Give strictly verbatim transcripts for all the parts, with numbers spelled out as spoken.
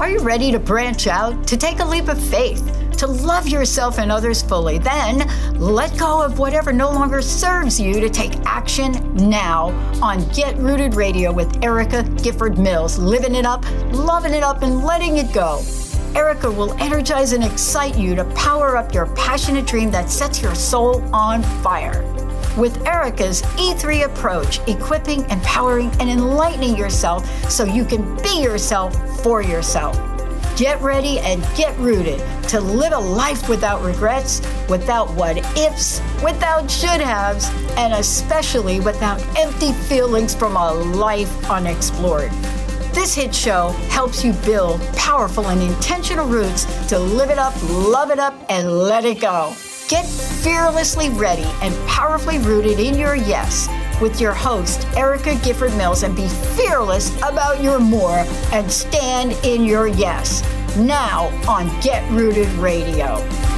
Are you ready to branch out, to take a leap of faith, to love yourself and others fully? Then let go of whatever no longer serves you to take action now on Get Rooted Radio with Erica Gifford Mills, living it up, loving it up, and letting it go. Erica will energize and excite you to power up your passionate dream that sets your soul on fire. With Erica's E three approach, equipping, empowering, and enlightening yourself so you can be yourself for yourself. Get ready and get rooted to live a life without regrets, without what ifs, without should haves, and especially without empty feelings from a life unexplored. This hit show helps you build powerful and intentional roots to live it up, love it up, and let it go. Get fearlessly ready and powerfully rooted in your yes with your host, Erica Gifford Mills, and be fearless about your more and stand in your yes. Now on Get Rooted Radio.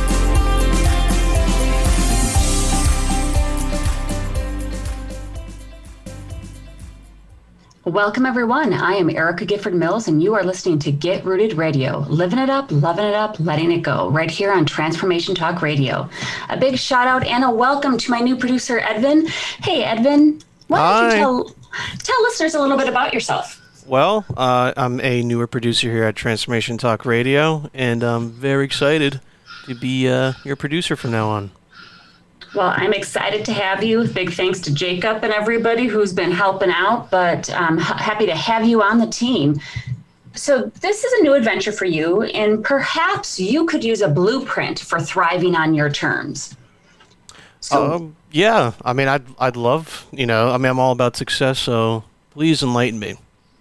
Welcome, everyone. I am Erica Gifford Mills, and you are listening to Get Rooted Radio, living it up, loving it up, letting it go, right here on Transformation Talk Radio. A big shout out and a welcome to my new producer, Edvin. Hey, Edvin, why don't Hi. you tell, tell listeners a little bit about yourself? Well, uh, I'm a newer producer here at Transformation Talk Radio, and I'm very excited to be uh, your producer from now on. Well, I'm excited to have you. Big thanks to Jacob and everybody who's been helping out, but I'm h- happy to have you on the team. So this is a new adventure for you, and perhaps you could use a blueprint for thriving on your terms. So, Um, yeah, I mean, I'd I'd love, you know, I mean, I'm all about success, so please enlighten me.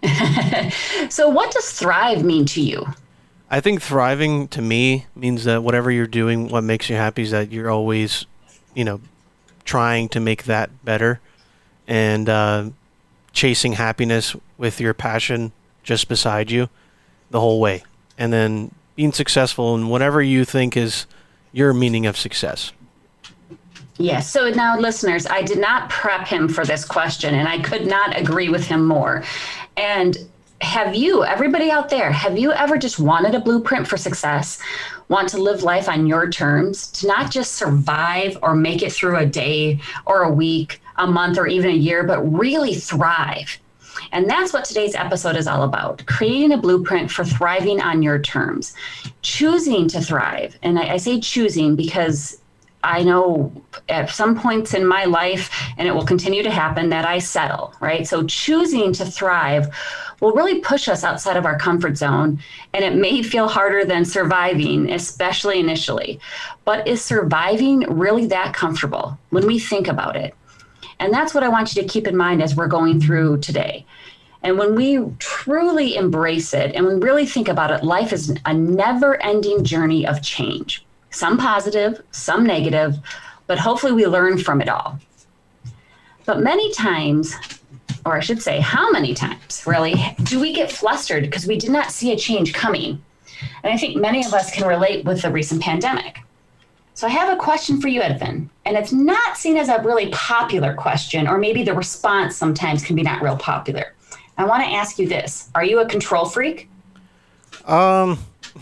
so what does thrive mean to you? I think thriving to me means that whatever you're doing, what makes you happy is that you're always, you know, trying to make that better and uh, chasing happiness with your passion just beside you the whole way. And then being successful in whatever you think is your meaning of success. Yes. So now, listeners, I did not prep him for this question, and I could not agree with him more. And have you, everybody out there, have you ever just wanted a blueprint for success? Want to live life on your terms, to not just survive or make it through a day or a week, a month, or even a year, but really thrive? And that's what today's episode is all about, creating a blueprint for thriving on your terms, choosing to thrive. And I, I say choosing because I know at some points in my life, and it will continue to happen, that I settle, right? So choosing to thrive will really push us outside of our comfort zone, and it may feel harder than surviving, especially initially. But is surviving really that comfortable when we think about it? And that's what I want you to keep in mind as we're going through today. And when we truly embrace it and we really think about it, life is a never-ending journey of change. Some positive, some negative, but hopefully we learn from it all. But many times, or I should say, how many times, really, do we get flustered because we did not see a change coming? And I think many of us can relate with the recent pandemic. So I have a question for you, Edvin, and it's not seen as a really popular question, or maybe the response sometimes can be not real popular. I want to ask you this. Are you a control freak? Um...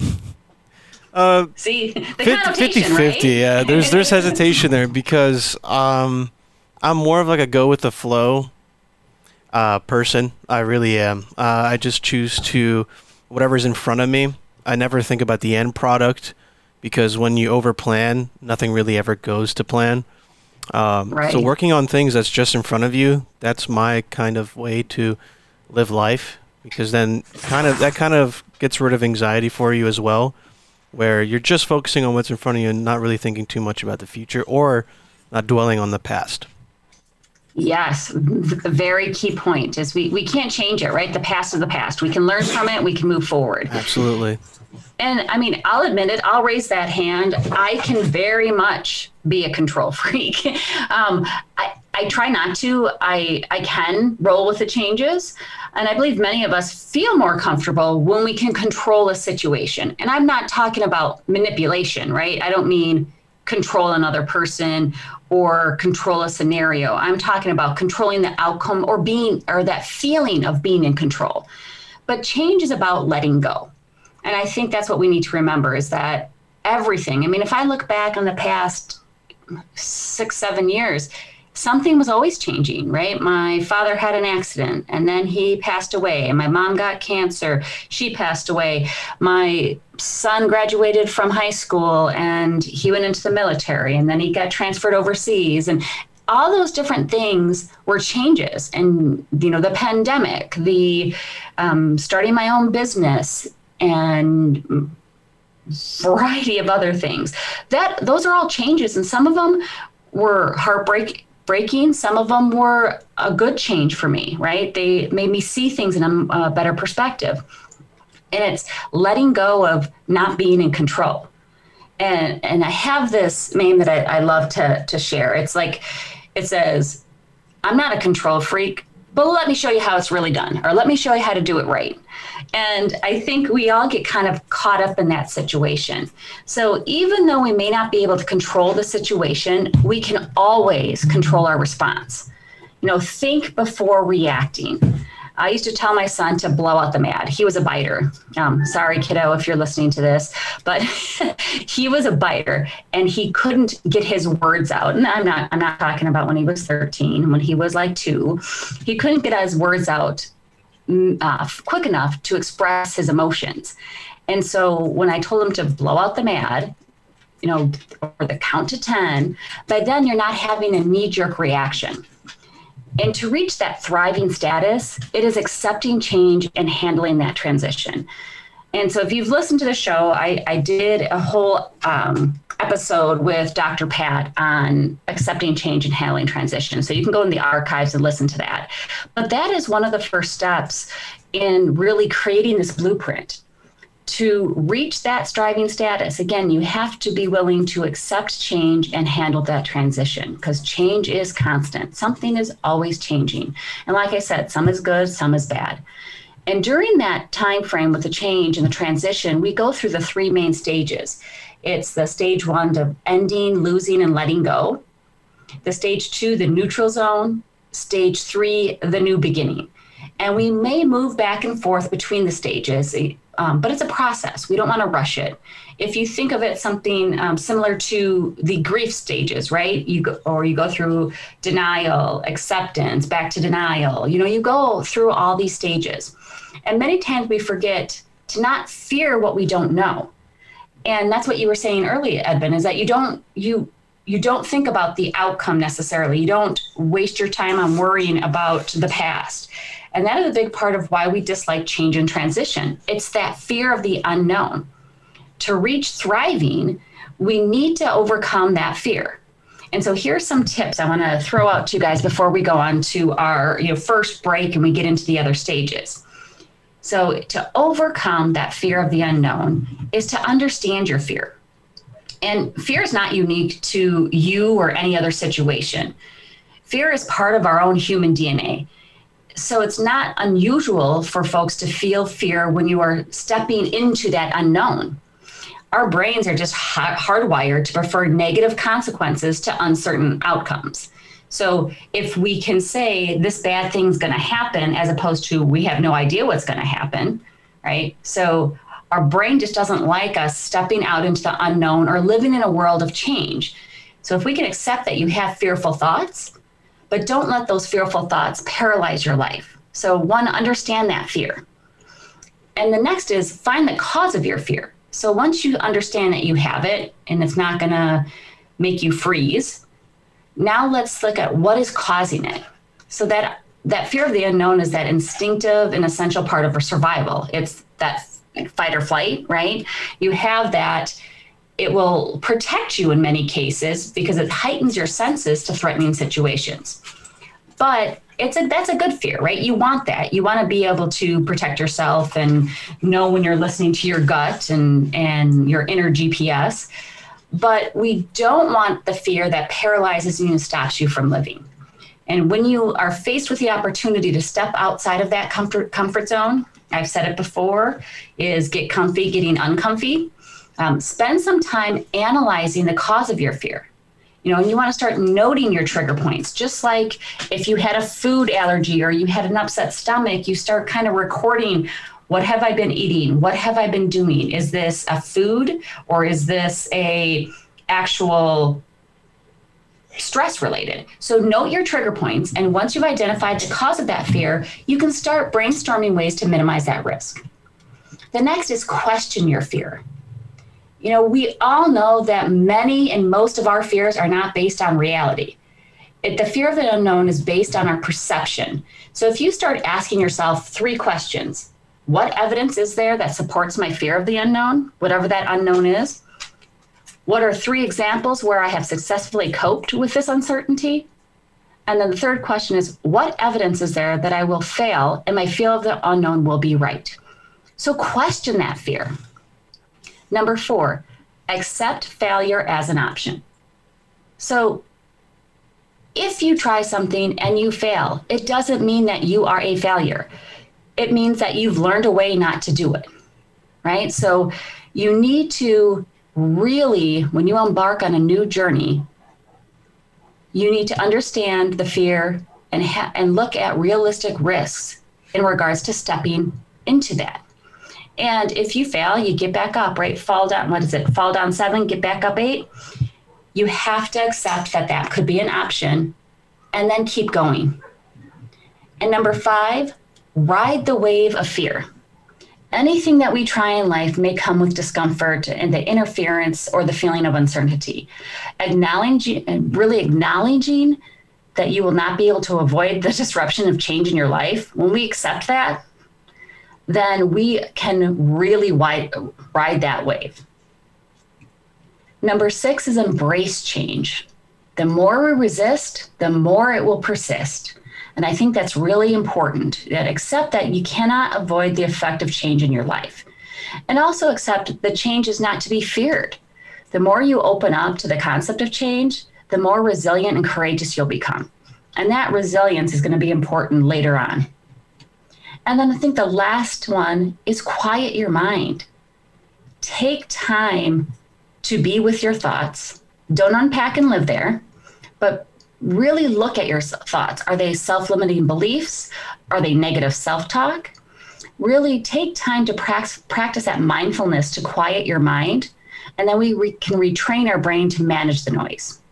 Uh, See, the fifty, connotation, fifty, right? fifty, yeah. There's there's hesitation there because um, I'm more of like a go with the flow uh, person. I really am. Uh, I just choose to whatever's in front of me. I never think about the end product because when you overplan, nothing really ever goes to plan. Um, right. So working on things that's just in front of you, that's my kind of way to live life, because then kind of that kind of gets rid of anxiety for you as well, where you're just focusing on what's in front of you and not really thinking too much about the future or not dwelling on the past. Yes, the very key point is we, we can't change it, right? The past is the past. We can learn from it. We can move forward. Absolutely. And I mean, I'll admit it. I'll raise that hand. I can very much be a control freak. um, I, I try not to. I, I can roll with the changes. And I believe many of us feel more comfortable when we can control a situation. And I'm not talking about manipulation, right? I don't mean control another person or control a scenario. I'm talking about controlling the outcome or being, or that feeling of being in control. But change is about letting go. And I think that's what we need to remember is that everything, I mean, if I look back on the past six, seven years, something was always changing, right? My father had an accident and then he passed away. And my mom got cancer. She passed away. My son graduated from high school and he went into the military and then he got transferred overseas. And all those different things were changes. And, you know, the pandemic, the um, starting my own business, and variety of other things. That those are all changes, and some of them were heartbreak breaking. Some of them were a good change for me, right? They made me see things in a, a better perspective. And it's letting go of not being in control. And and I have this meme that I, I love to to share. It's like, it says, I'm not a control freak, but let me show you how it's really done, or let me show you how to do it right. And I think we all get kind of caught up in that situation. So even though we may not be able to control the situation, we can always control our response. You know, think before reacting. I used to tell my son to blow out the mad. He was a biter. Um, sorry, kiddo, if you're listening to this, but he was a biter and he couldn't get his words out. And I'm not, I'm not talking about when he was thirteen, when he was like two, he couldn't get his words out uh, quick enough to express his emotions. And so when I told him to blow out the mad, you know, or the count to ten, by then you're not having a knee-jerk reaction. And to reach that thriving status, it is accepting change and handling that transition. And so if you've listened to the show, I, I did a whole um, episode with Doctor Pat on accepting change and handling transition. So you can go in the archives and listen to that. But that is one of the first steps in really creating this blueprint. To reach that striving status, again, you have to be willing to accept change and handle that transition, because change is constant. Something is always changing. And like I said, some is good, some is bad. And during that time frame with the change and the transition, we go through the three main stages. It's the stage one of ending, losing, and letting go. The stage two, the neutral zone. Stage three, the new beginning. And we may move back and forth between the stages, um, but it's a process. We don't want to rush it. If you think of it something um, similar to the grief stages, right? You go, or you go through denial, acceptance, back to denial. You know, you go through all these stages. And many times we forget to not fear what we don't know. And that's what you were saying earlier, Edvin, is that you don't, you, you don't think about the outcome necessarily. You don't waste your time on worrying about the past. And that is a big part of why we dislike change and transition. It's that fear of the unknown. To reach thriving, we need to overcome that fear. And so here's some tips I want to throw out to you guys before we go on to our you know, first break and we get into the other stages. So to overcome that fear of the unknown is to understand your fear. And fear is not unique to you or any other situation. Fear is part of our own human D N A. So it's not unusual for folks to feel fear when you are stepping into that unknown. Our brains are just hardwired to prefer negative consequences to uncertain outcomes. So if we can say this bad thing's going to happen, as opposed to we have no idea what's going to happen, right? So our brain just doesn't like us stepping out into the unknown or living in a world of change. So if we can accept that you have fearful thoughts, but don't let those fearful thoughts paralyze your life. So one, understand that fear. And the next is find the cause of your fear. So once you understand that you have it and it's not going to make you freeze, now let's look at what is causing it. So that that fear of the unknown is that instinctive and essential part of our survival. It's that fight or flight, right? You have that. It will protect you in many cases because it heightens your senses to threatening situations. But it's a that's a good fear, right? You want that. You want to be able to protect yourself and know when you're listening to your gut and, and your inner G P S. But we don't want the fear that paralyzes you and stops you from living. And when you are faced with the opportunity to step outside of that comfort comfort zone, I've said it before, is get comfy, getting uncomfy. Um, spend some time analyzing the cause of your fear. You know, and you want to start noting your trigger points. Just like if you had a food allergy or you had an upset stomach, you start kind of recording What have I been eating? What have I been doing? Is this a food or is this a actual stress related? So note your trigger points. And once you've identified the cause of that fear, you can start brainstorming ways to minimize that risk. The next is question your fear. You know, we all know that many and most of our fears are not based on reality. It, the fear of the unknown is based on our perception. So if you start asking yourself three questions, what evidence is there that supports my fear of the unknown, whatever that unknown is? What are three examples where I have successfully coped with this uncertainty? And then the third question is, what evidence is there that I will fail and my fear of the unknown will be right? So question that fear. Number four, accept failure as an option. So if you try something and you fail, it doesn't mean that you are a failure. It means that you've learned a way not to do it, right? So you need to really, when you embark on a new journey, you need to understand the fear and ha- and look at realistic risks in regards to stepping into that. And if you fail, you get back up, right? Fall down, what is it? Fall down seven, get back up eight. You have to accept that that could be an option and then keep going. And number five, ride the wave of fear. Anything that we try in life may come with discomfort and the interference or the feeling of uncertainty. Acknowledging, really acknowledging that you will not be able to avoid the disruption of change in your life. When we accept that, then we can really ride, ride that wave. Number six is embrace change. The more we resist, the more it will persist. And I think that's really important, that accept that you cannot avoid the effect of change in your life. And also accept that change is not to be feared. The more you open up to the concept of change, the more resilient and courageous you'll become. And that resilience is going to be important later on. And then I think the last one is quiet your mind. Take time to be with your thoughts. Don't unpack and live there, but really look at your thoughts. Are they self-limiting beliefs? Are they negative self-talk? Really take time to practice, practice that mindfulness to quiet your mind, and then we re- can retrain our brain to manage the noise.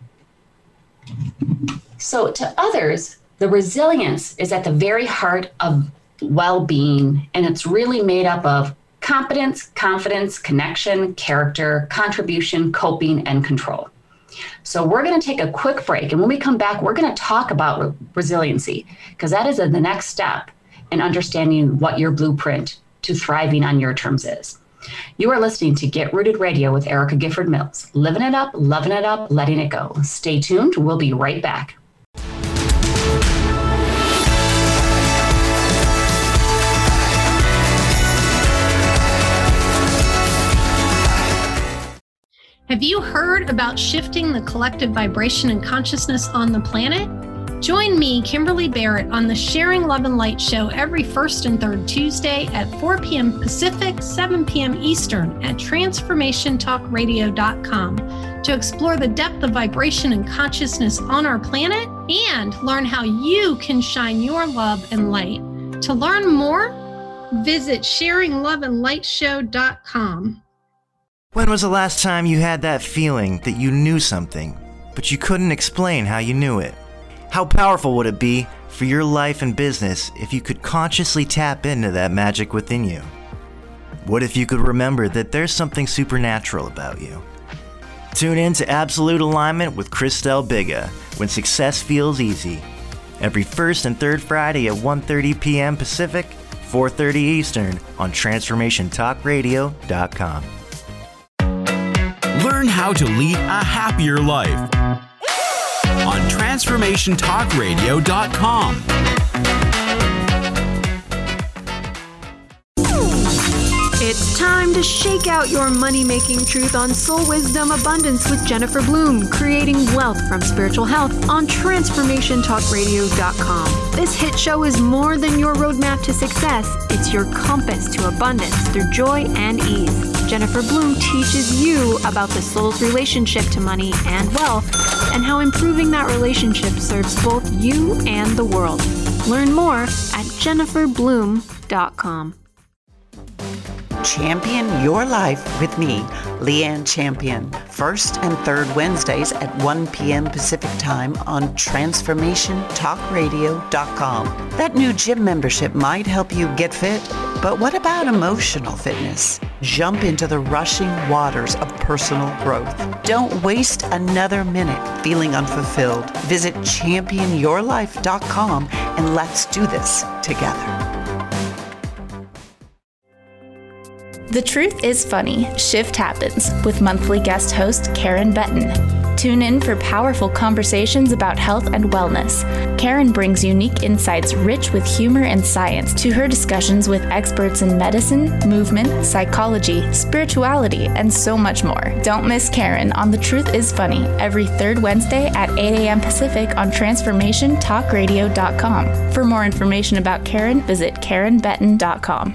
So to others, the resilience is at the very heart of well-being, and it's really made up of competence, confidence, connection, character, contribution, coping, and control. So we're going to take a quick break, and when we come back, we're going to talk about re- resiliency, because that is a, the next step in understanding what your blueprint to thriving on your terms is. You are listening to Get Rooted Radio with Erica Gifford Mills. Living it up, loving it up, letting it go. Stay tuned. We'll be right back. Have you heard about shifting the collective vibration and consciousness on the planet? Join me, Kimberly Barrett, on the Sharing Love and Light show every first and third Tuesday at four p.m. Pacific, seven p.m. Eastern at transformation talk radio dot com to explore the depth of vibration and consciousness on our planet and learn how you can shine your love and light. To learn more, visit sharing love and light show dot com. When was the last time you had that feeling that you knew something, but you couldn't explain how you knew it? How powerful would it be for your life and business if you could consciously tap into that magic within you? What if you could remember that there's something supernatural about you? Tune in to Absolute Alignment with Christelle Biga when success feels easy. Every first and third Friday at one thirty p.m. Pacific, four thirty Eastern on transformation talk radio dot com. Learn how to lead a happier life on transformation talk radio dot com. It's time to shake out your money-making truth on Soul Wisdom Abundance with Jennifer Bloom, creating wealth from spiritual health on transformation talk radio dot com. This hit show is more than your roadmap to success. It's your compass to abundance through joy and ease. Jennifer Bloom teaches you about the soul's relationship to money and wealth and how improving that relationship serves both you and the world. Learn more at jennifer bloom dot com. Champion Your Life with me, Leanne Champion, first and third Wednesdays at one p.m. Pacific Time on transformation talk radio dot com. That new gym membership might help you get fit, but what about emotional fitness? Jump into the rushing waters of personal growth. Don't waste another minute feeling unfulfilled. Visit champion your life dot com and let's do this together. The Truth is Funny, Shift Happens with monthly guest host Karen Benton. Tune in for powerful conversations about health and wellness. Karen brings unique insights rich with humor and science to her discussions with experts in medicine, movement, psychology, spirituality, and so much more. Don't miss Karen on The Truth is Funny every third Wednesday at eight a.m. Pacific on transformation talk radio dot com. For more information about Karen, visit karen benton dot com.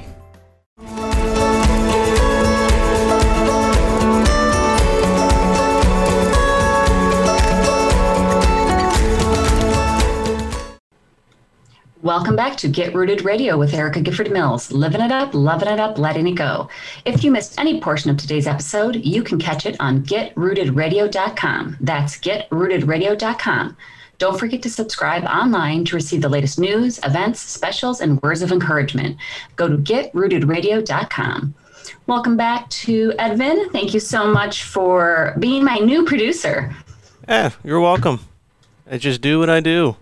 Welcome back to Get Rooted Radio with Erica Gifford Mills. Living it up, loving it up, letting it go. If you missed any portion of today's episode, you can catch it on get rooted radio dot com. That's get rooted radio dot com. Don't forget to subscribe online to receive the latest news, events, specials, and words of encouragement. Go to get rooted radio dot com. Welcome back to Edvin. Thank you so much for being my new producer. Yeah, you're welcome. I just do what I do.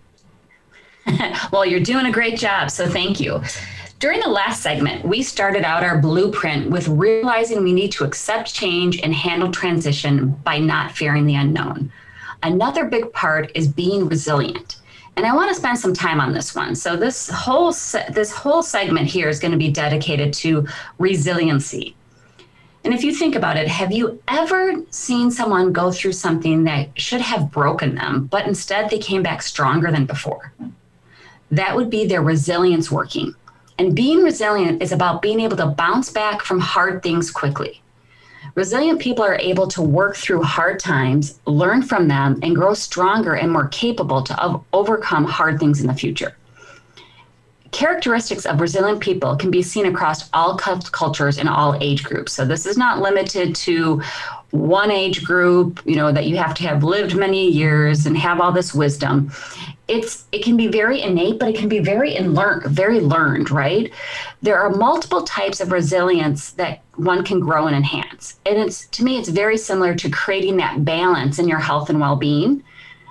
Well, you're doing a great job, so thank you. During the last segment, we started out our blueprint with realizing we need to accept change and handle transition by not fearing the unknown. Another big part is being resilient. And I want to spend some time on this one. So this whole se- this whole segment here is going to be dedicated to resiliency. And if you think about it, have you ever seen someone go through something that should have broken them, but instead they came back stronger than before? That would be their resilience working. And being resilient is about being able to bounce back from hard things quickly. Resilient people are able to work through hard times, learn from them, and grow stronger and more capable to of- overcome hard things in the future. Characteristics of resilient people can be seen across all cultures and all age groups. So this is not limited to one age group, you know, that you have to have lived many years and have all this wisdom. It's it can be very innate, but it can be very in learn, very learned, right? There are multiple types of resilience that one can grow and enhance. And it's to me, it's very similar to creating that balance in your health and well-being.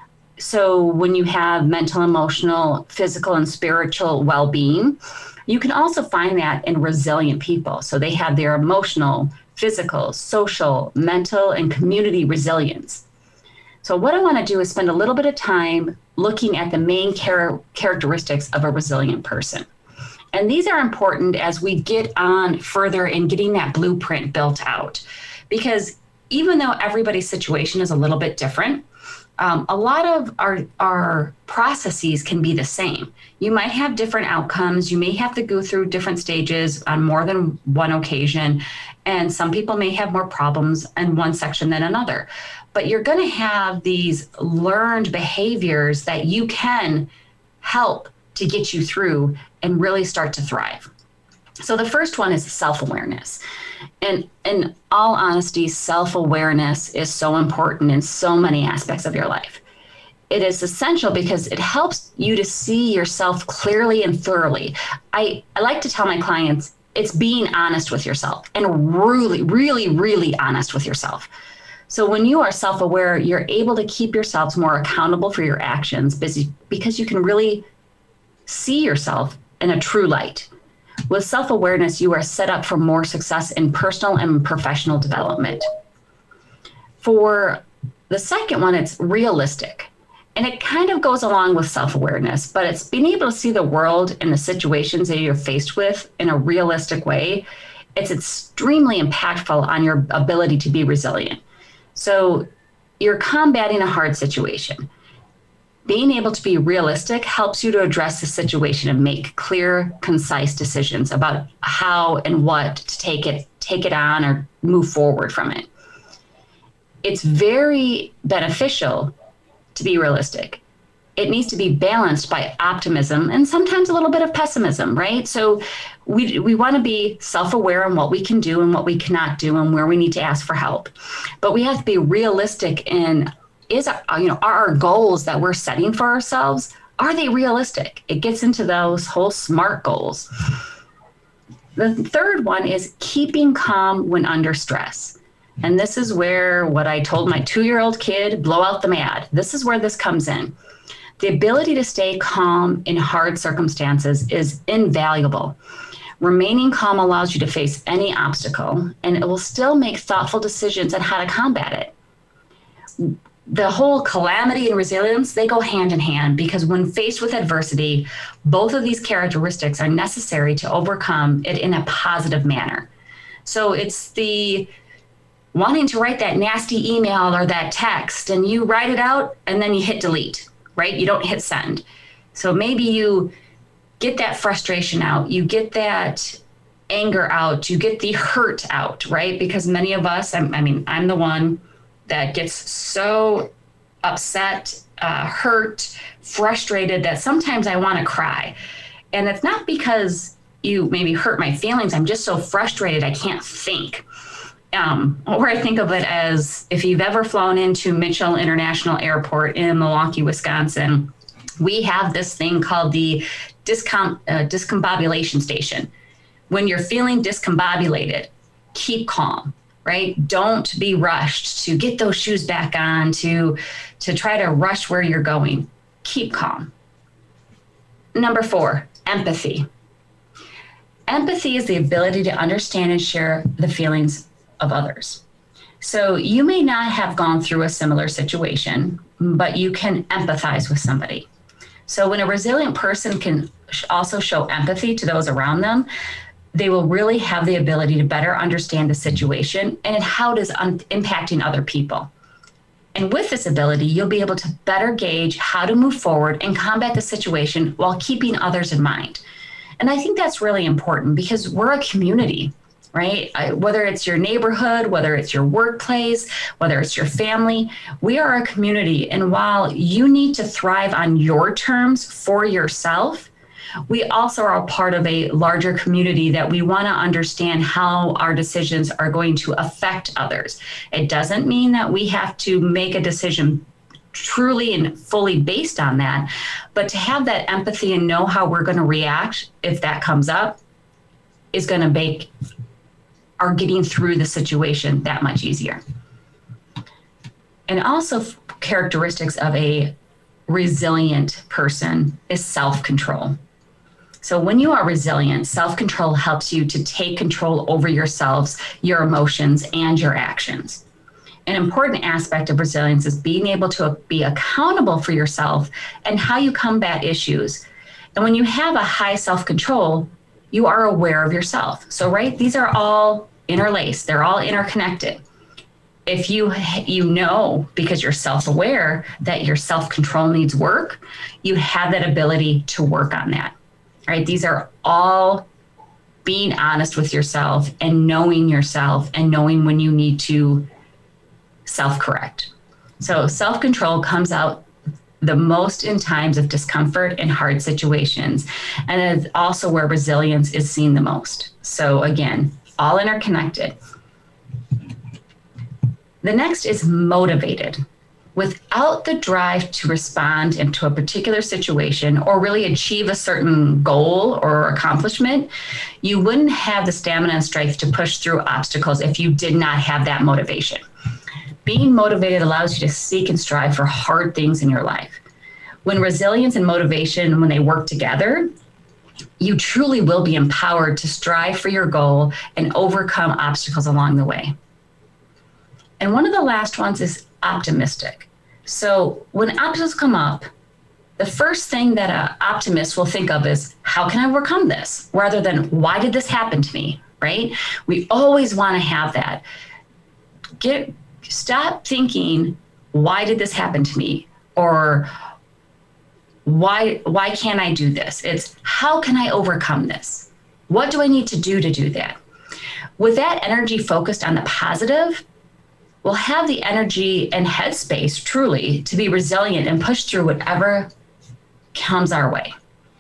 So when you have mental, emotional, physical, and spiritual well-being, you can also find that in resilient people. So they have their emotional, physical, social, mental, and community resilience. So what I want to do is spend a little bit of time looking at the main char- characteristics of a resilient person. And these are important as we get on further in getting that blueprint built out. Because even though everybody's situation is a little bit different, Um, a lot of our, our processes can be the same. You might have different outcomes. You may have to go through different stages on more than one occasion. And some people may have more problems in one section than another. But you're going to have these learned behaviors that you can help to get you through and really start to thrive. So the first one is self-awareness. And in all honesty, self-awareness is so important in so many aspects of your life. It is essential because it helps you to see yourself clearly and thoroughly. I, I like to tell my clients, it's being honest with yourself and really, really, really honest with yourself. So when you are self-aware, you're able to keep yourselves more accountable for your actions because you can really see yourself in a true light. With self-awareness, you are set up for more success in personal and professional development. For the second one, it's realistic. And it kind of goes along with self-awareness, but it's being able to see the world and the situations that you're faced with in a realistic way. It's extremely impactful on your ability to be resilient. So you're combating a hard situation. Being able to be realistic helps you to address the situation and make clear, concise decisions about how and what to take it, take it on or move forward from it. It's very beneficial to be realistic. it needs to be balanced by optimism and sometimes a little bit of pessimism, right? So we we want to be self-aware on what we can do and what we cannot do and where we need to ask for help. But we have to be realistic in, is our, you know, are our goals that we're setting for ourselves, are they realistic? It gets into those whole SMART goals. The third one is keeping calm when under stress. And this is where what I told my two-year-old kid, blow out the mad. This is where this comes in. The ability to stay calm in hard circumstances is invaluable. Remaining calm allows you to face any obstacle, and it will still make thoughtful decisions on how to combat it. The whole calamity and resilience, they go hand in hand, because when faced with adversity, both of these characteristics are necessary to overcome it in a positive manner. So it's the wanting to write that nasty email or that text, and you write it out and then you hit delete, right? You don't hit send. So maybe you get that frustration out, you get that anger out, you get the hurt out, right? Because many of us, I, I mean, I'm the one that gets so upset, uh, hurt, frustrated that sometimes I want to cry. And it's not because you maybe hurt my feelings. I'm just so frustrated I can't think. Um, or I think of it as if you've ever flown into Mitchell International Airport in Milwaukee, Wisconsin, we have this thing called the discom- uh, discombobulation station. When you're feeling discombobulated, keep calm, right? Don't be rushed to get those shoes back on, to, to try to rush where you're going. Keep calm. Number four, empathy. Empathy is the ability to understand and share the feelings of others. So you may not have gone through a similar situation, but you can empathize with somebody. So when a resilient person can also show empathy to those around them, they will really have the ability to better understand the situation and how it is un- impacting other people. And with this ability, you'll be able to better gauge how to move forward and combat the situation while keeping others in mind. And I think that's really important, because we're a community, right? I, whether it's your neighborhood, whether it's your workplace, whether it's your family, we are a community. And while you need to thrive on your terms for yourself, we also are a part of a larger community that we want to understand how our decisions are going to affect others. It doesn't mean that we have to make a decision truly and fully based on that, but to have that empathy and know how we're going to react if that comes up is going to make our getting through the situation that much easier. And also characteristics of a resilient person is self-control. So when you are resilient, self-control helps you to take control over yourselves, your emotions, and your actions. An important aspect of resilience is being able to be accountable for yourself and how you combat issues. And when you have a high self-control, you are aware of yourself. So, right, these are all interlaced. They're all interconnected. If you you know, because you're self-aware, that your self-control needs work, you have that ability to work on that. Right? These are all being honest with yourself and knowing yourself and knowing when you need to self-correct. So self-control comes out the most in times of discomfort and hard situations. And it's also where resilience is seen the most. So again, all interconnected. The next is motivated. Without the drive to respond into a particular situation or really achieve a certain goal or accomplishment, you wouldn't have the stamina and strength to push through obstacles if you did not have that motivation. Being motivated allows you to seek and strive for hard things in your life. When resilience and motivation, when they work together, you truly will be empowered to strive for your goal and overcome obstacles along the way. And one of the last ones is optimistic. So when obstacles come up, the first thing that an optimist will think of is, how can I overcome this? Rather than, why did this happen to me, right? We always want to have that. Get Stop thinking, why did this happen to me? Or why, why can't I do this? It's, how can I overcome this? What do I need to do to do that? With that energy focused on the positive, we'll have the energy and headspace truly to be resilient and push through whatever comes our way.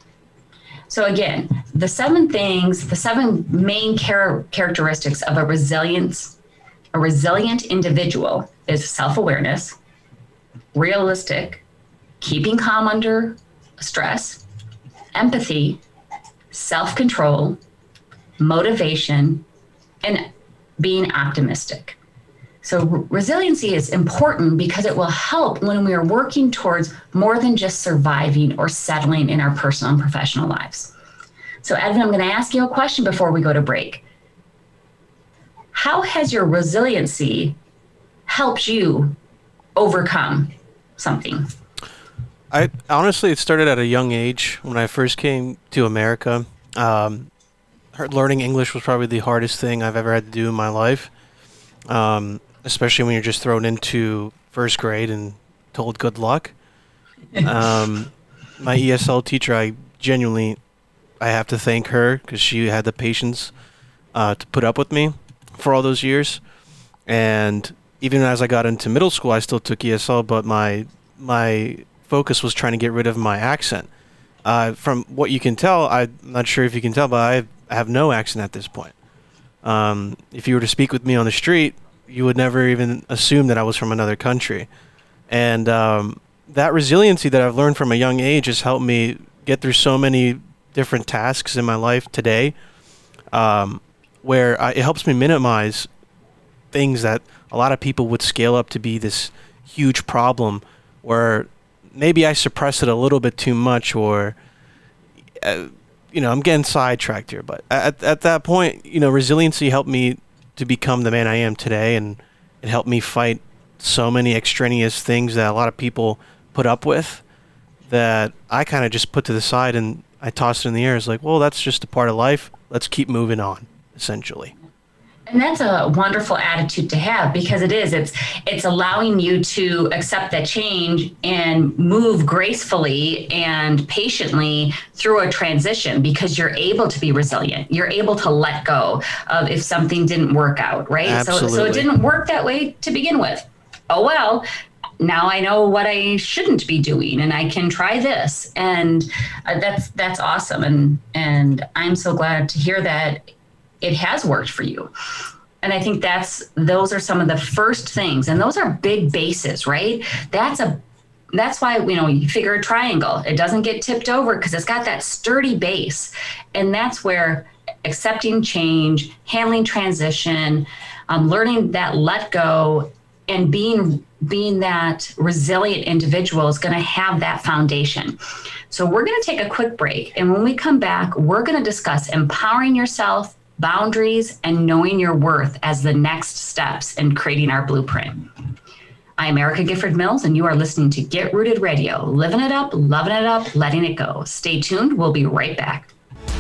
So again, the seven things, the seven main char- characteristics of a resilience, a resilient individual is self-awareness, realistic, keeping calm under stress, empathy, self-control, motivation, and being optimistic. So re- resiliency is important because it will help when we are working towards more than just surviving or settling in our personal and professional lives. So Edwin, I'm going to ask you a question before we go to break. How has your resiliency helped you overcome something? I honestly, it started at a young age when I first came to America. Um, learning English was probably the hardest thing I've ever had to do in my life, um, especially when you're just thrown into first grade and told good luck. Um, my E S L teacher, I genuinely, I have to thank her because she had the patience uh, to put up with me for all those years. And even as I got into middle school, I still took E S L, but my my focus was trying to get rid of my accent. Uh, from what you can tell, I'm not sure if you can tell, but I have, I have no accent at this point. Um, if you were to speak with me on the street, you would never even assume that I was from another country. And um, that resiliency that I've learned from a young age has helped me get through so many different tasks in my life today, um, where I, it helps me minimize things that a lot of people would scale up to be this huge problem, where maybe I suppress it a little bit too much, or, uh, you know, I'm getting sidetracked here. But at at that point, you know, resiliency helped me to become the man I am today, and it helped me fight so many extraneous things that a lot of people put up with that I kind of just put to the side and I tossed it in the air. It's like, well, that's just a part of life. Let's keep moving on, essentially. And that's a wonderful attitude to have, because it is, it's, it's allowing you to accept that change and move gracefully and patiently through a transition, because you're able to be resilient. You're able to let go of if something didn't work out, right? Absolutely. So, so it didn't work that way to begin with. Oh, well, now I know what I shouldn't be doing, and I can try this. And uh, that's, that's awesome. And, and I'm so glad to hear that it has worked for you. And I think that's, those are some of the first things, and those are big bases, right? That's a, that's why, you know, you figure a triangle, it doesn't get tipped over because it's got that sturdy base. And that's where accepting change, handling transition, um, learning that let go, and being, being that resilient individual is going to have that foundation. So we're going to take a quick break. And when we come back, we're going to discuss empowering yourself, boundaries, and knowing your worth as the next steps in creating our blueprint. I'm Erica Gifford Mills, and you are listening to Get Rooted Radio, living it up, loving it up, letting it go. Stay tuned. We'll be right back.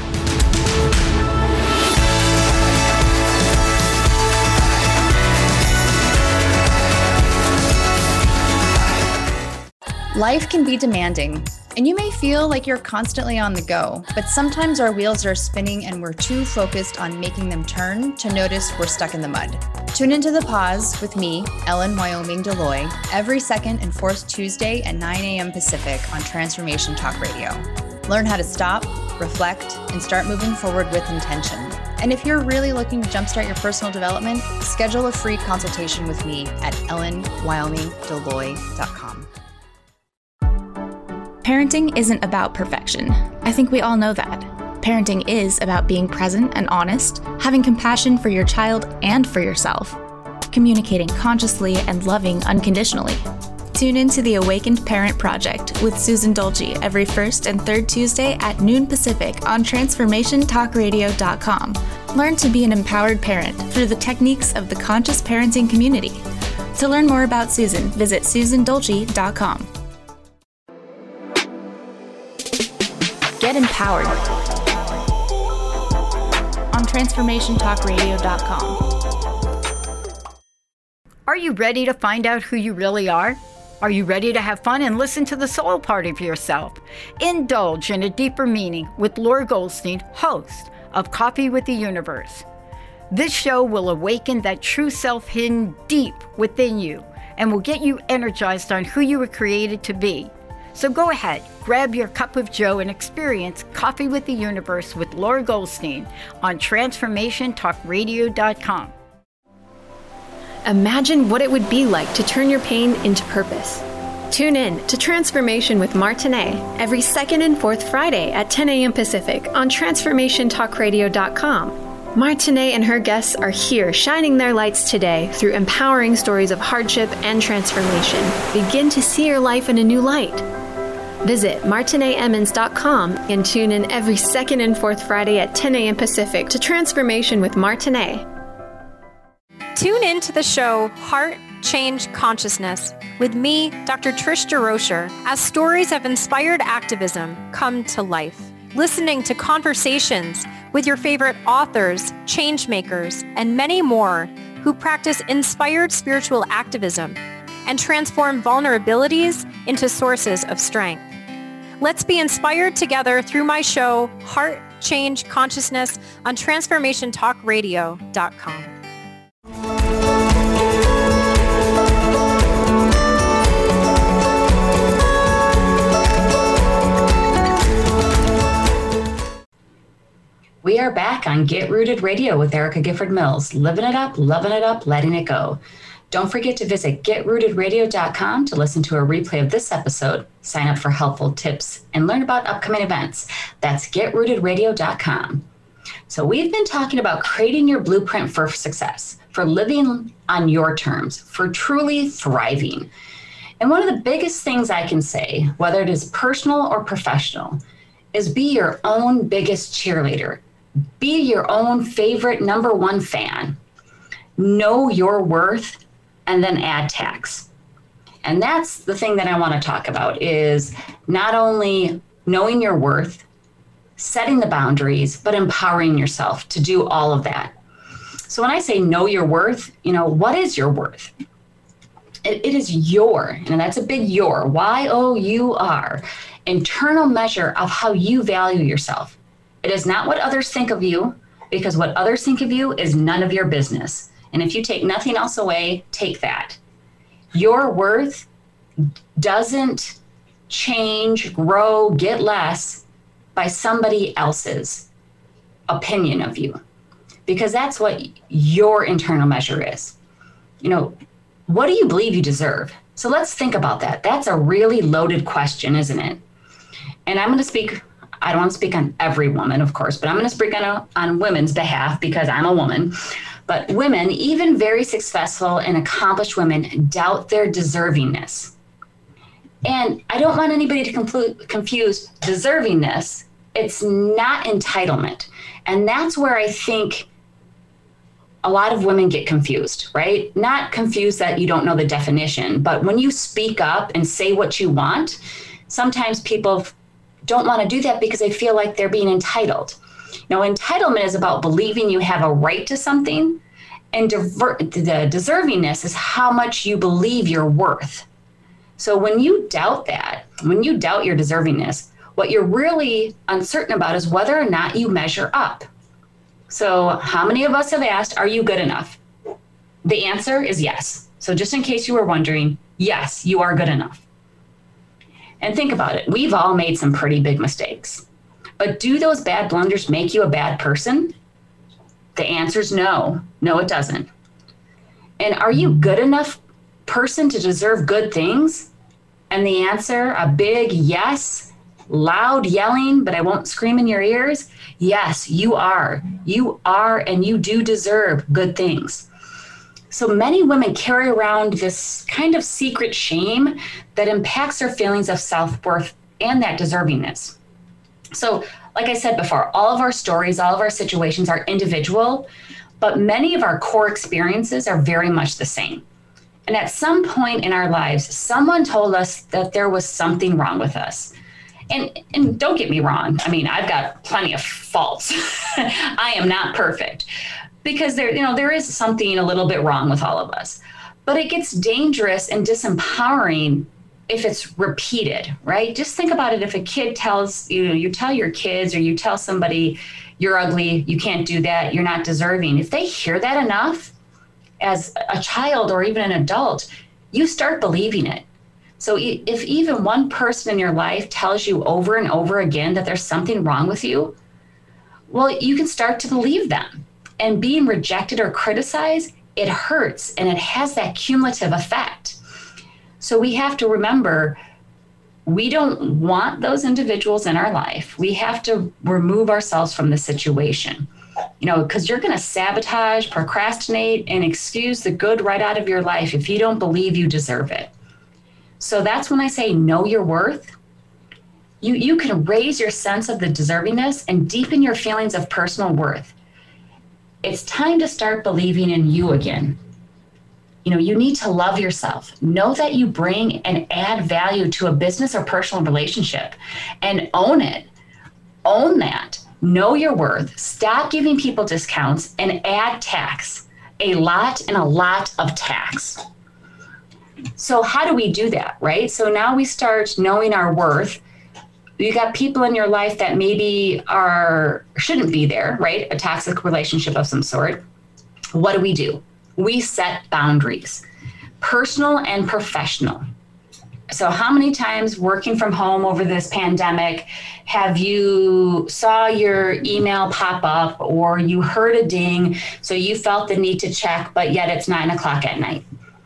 Life can be demanding, and you may feel like you're constantly on the go, but sometimes our wheels are spinning and we're too focused on making them turn to notice we're stuck in the mud. Tune into The Pause with me, Ellen Wyoming Deloy, every second and fourth Tuesday at nine a.m. Pacific on Transformation Talk Radio. Learn how to stop, reflect, and start moving forward with intention. And if you're really looking to jumpstart your personal development, schedule a free consultation with me at ellen wyoming deloy dot com. Parenting isn't about perfection. I think we all know that. Parenting is about being present and honest, having compassion for your child and for yourself, communicating consciously and loving unconditionally. Tune into the Awakened Parent Project with Susan Dolce every first and third Tuesday at noon Pacific on transformation talk radio dot com. Learn to be an empowered parent through the techniques of the conscious parenting community. To learn more about Susan, visit susan dolce dot com. Get empowered on transformation talk radio dot com. Are you ready to find out who you really are? Are you ready to have fun and listen to the soul part of yourself? Indulge in a deeper meaning with Laura Goldstein, host of Coffee with the Universe. This show will awaken that true self hidden deep within you and will get you energized on who you were created to be. So go ahead, grab your cup of joe and experience Coffee with the Universe with Laura Goldstein on transformation talk radio dot com. Imagine what it would be like to turn your pain into purpose. Tune in to Transformation with Martinet every second and fourth Friday at ten a.m. Pacific on transformation talk radio dot com. Martinet and her guests are here shining their lights today through empowering stories of hardship and transformation. Begin to see your life in a new light. Visit martinet emmons dot com and tune in every second and fourth Friday at ten a.m. Pacific to Transformation with Martinet. Tune in to the show Heart Change Consciousness with me, Doctor Trish DeRocher, as stories of inspired activism come to life. Listening to conversations with your favorite authors, change makers, and many more who practice inspired spiritual activism and transform vulnerabilities into sources of strength. Let's be inspired together through my show, Heart Change Consciousness, on transformation talk radio dot com. We are back on Get Rooted Radio with Erica Gifford Mills, living it up, loving it up, letting it go. Don't forget to visit get rooted radio dot com to listen to a replay of this episode, sign up for helpful tips, and learn about upcoming events. That's get rooted radio dot com. So we've been talking about creating your blueprint for success, for living on your terms, for truly thriving. And one of the biggest things I can say, whether it is personal or professional, is be your own biggest cheerleader. Be your own favorite number one fan. Know your worth and then add tax. And that's the thing that I want to talk about, is not only knowing your worth, setting the boundaries, but empowering yourself to do all of that. So when I say know your worth, you know, what is your worth? It, it is your, and that's a big your, Y O U R, internal measure of how you value yourself. It is not what others think of you, because what others think of you is none of your business. And if you take nothing else away, take that. Your worth doesn't change, grow, get less by somebody else's opinion of you, because that's what your internal measure is. You know, what do you believe you deserve? So let's think about that. That's a really loaded question, isn't it? And I'm going to speak, I don't want to speak on every woman, of course, but I'm going to speak on, a, on women's behalf because I'm a woman. But women, even very successful and accomplished women, doubt their deservingness. And I don't want anybody to compl- confuse deservingness. It's not entitlement. And that's where I think a lot of women get confused, right? Not confused that you don't know the definition, but when you speak up and say what you want, sometimes people don't want to do that because they feel like they're being entitled. Now, entitlement is about believing you have a right to something, and diver- the deservingness is how much you believe you're worth. So when you doubt that, when you doubt your deservingness, what you're really uncertain about is whether or not you measure up. So how many of us have asked, are you good enough? The answer is yes. So just in case you were wondering, yes, you are good enough. And think about it. We've all made some pretty big mistakes. But do those bad blunders make you a bad person? The answer is no. No, it doesn't. And are you good enough person to deserve good things? And the answer, a big yes, loud yelling, but I won't scream in your ears. Yes, you are. You are, and you do deserve good things. So many women carry around this kind of secret shame that impacts their feelings of self-worth and that deservingness. So, like I said before, all of our stories, all of our situations are individual, but many of our core experiences are very much the same. And at some point in our lives, someone told us that there was something wrong with us. And, and don't get me wrong. I mean, I've got plenty of faults. I am not perfect because there, you know, there is something a little bit wrong with all of us, but it gets dangerous and disempowering if it's repeated, right? Just think about it. If a kid tells you, know, you tell your kids or you tell somebody you're ugly, you can't do that, you're not deserving. If they hear that enough as a child or even an adult, you start believing it. So if even one person in your life tells you over and over again that there's something wrong with you, well, you can start to believe them. And being rejected or criticized, it hurts and it has that cumulative effect. So we have to remember, we don't want those individuals in our life. We have to remove ourselves from the situation, you know, because you're going to sabotage, procrastinate, and excuse the good right out of your life if you don't believe you deserve it. So that's when I say know your worth. You, you can raise your sense of the deservingness and deepen your feelings of personal worth. It's time to start believing in you again. You know, you need to love yourself. Know that you bring and add value to a business or personal relationship and own it. Own that. Know your worth. Stop giving people discounts and add tax. A lot and a lot of tax. So how do we do that, right? So now we start knowing our worth. You got people in your life that maybe are shouldn't be there, right? A toxic relationship of some sort. What do we do? We set boundaries, personal and professional. So how many times working from home over this pandemic have you saw your email pop up or you heard a ding, so you felt the need to check, but yet it's nine o'clock at night?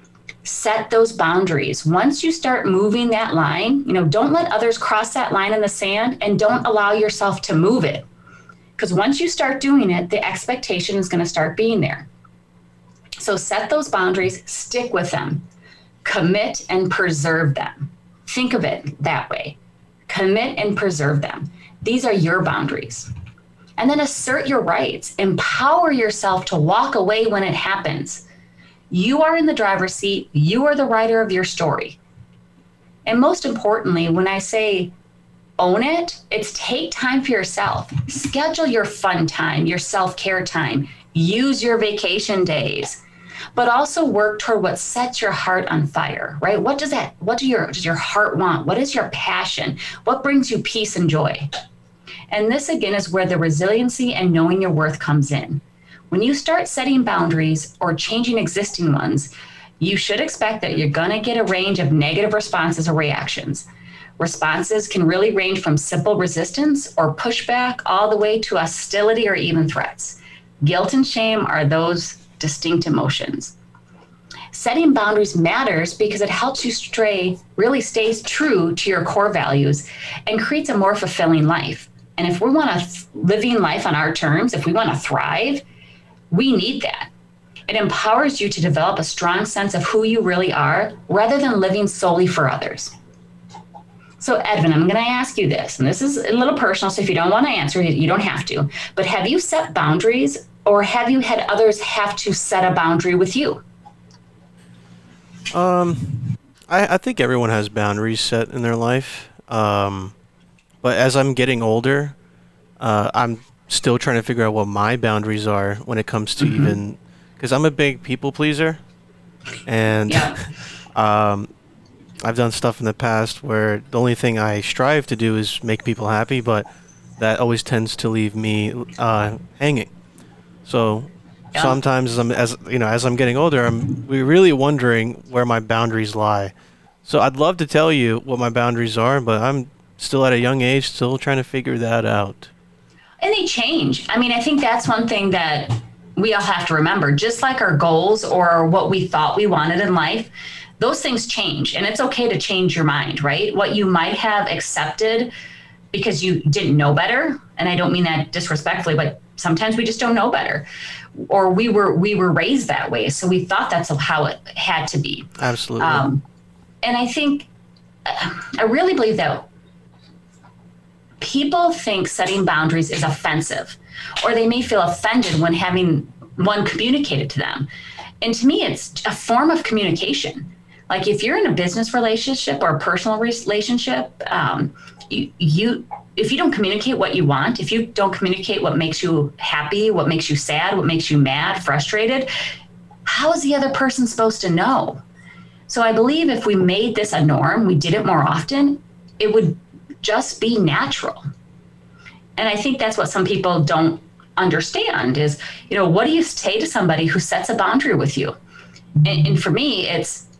Set those boundaries. Once you start moving that line, you know, don't let others cross that line in the sand and don't allow yourself to move it. Because once you start doing it, the expectation is going to start being there. So set those boundaries, stick with them, commit and preserve them. Think of it that way. Commit and preserve them. These are your boundaries. And then assert your rights. Empower yourself to walk away when it happens. You are in the driver's seat. You are the writer of your story. And most importantly, when I say own it, it's take time for yourself. Schedule your fun time, your self-care time. Use your vacation days, but also work toward what sets your heart on fire, right? What does that, what do your, does your heart want? What is your passion? What brings you peace and joy? And this again is where the resiliency and knowing your worth comes in. When you start setting boundaries or changing existing ones, you should expect that you're going to get a range of negative responses or reactions. Responses can really range from simple resistance or pushback all the way to hostility or even threats. Guilt and shame are those distinct emotions. Setting boundaries matters because it helps you stray, really stays true to your core values and creates a more fulfilling life. And if we want to th- living life on our terms, if we want to thrive, we need that. It empowers you to develop a strong sense of who you really are rather than living solely for others. So Edvin, I'm going to ask you this, and this is a little personal, so if you don't want to answer it, you don't have to. But have you set boundaries or have you had others have to set a boundary with you? Um, I, I think everyone has boundaries set in their life. Um, but as I'm getting older, uh, I'm still trying to figure out what my boundaries are when it comes to mm-hmm. even, because I'm a big people pleaser, and yeah. um, I've done stuff in the past where the only thing I strive to do is make people happy, but that always tends to leave me uh, hanging. So yeah. sometimes, as I'm, as you know, as I'm getting older, I'm really wondering where my boundaries lie. So I'd love to tell you what my boundaries are, but I'm still at a young age, still trying to figure that out. And they change. I mean, I think that's one thing that we all have to remember. Just like our goals or what we thought we wanted in life, those things change. And it's okay to change your mind, right? What you might have accepted because you didn't know better, and I don't mean that disrespectfully, but sometimes we just don't know better. Or we were we were raised that way, so we thought that's how it had to be. Absolutely. Um, and I think, I really believe that people think setting boundaries is offensive, or they may feel offended when having one communicated to them. And to me, it's a form of communication. Like if you're in a business relationship or a personal relationship, um, you, you if you don't communicate what you want, if you don't communicate what makes you happy, what makes you sad, what makes you mad, frustrated, how is the other person supposed to know? So I believe if we made this a norm, we did it more often, it would just be natural. And I think that's what some people don't understand is, you know, what do you say to somebody who sets a boundary with you? And, and for me, it's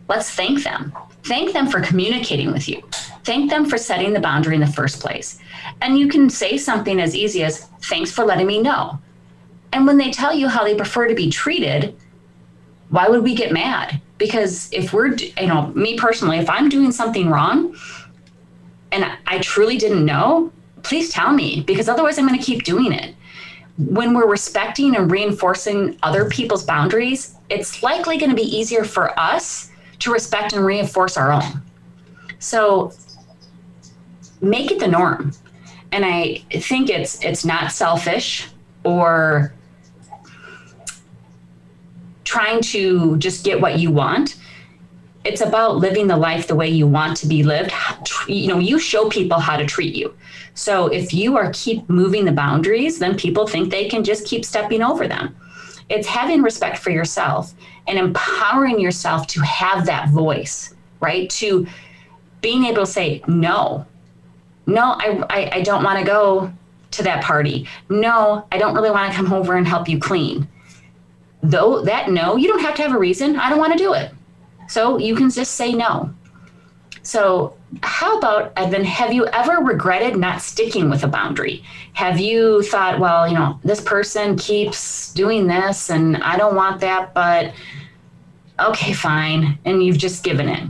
let's thank them. Thank them for communicating with you. Thank them for setting the boundary in the first place. And you can say something as easy as, thanks for letting me know. And when they tell you how they prefer to be treated, why would we get mad? Because if we're, you know, me personally, if I'm doing something wrong and I truly didn't know, please tell me, because otherwise I'm going to keep doing it. When we're respecting and reinforcing other people's boundaries, it's likely going to be easier for us to respect and reinforce our own. So make it the norm. And I think it's it's not selfish or trying to just get what you want. It's about living the life the way you want to be lived. You know, you show people how to treat you. So if you are keep moving the boundaries, then people think they can just keep stepping over them. It's having respect for yourself and empowering yourself to have that voice, right? To being able to say, no, no, I, I, I don't want to go to that party. No, I don't really want to come over and help you clean. Though that no, you don't have to have a reason. I don't want to do it. So you can just say no. So how about, Edvin, have you ever regretted not sticking with a boundary? Have you thought, well, you know, this person keeps doing this and I don't want that, but okay, fine. And you've just given in.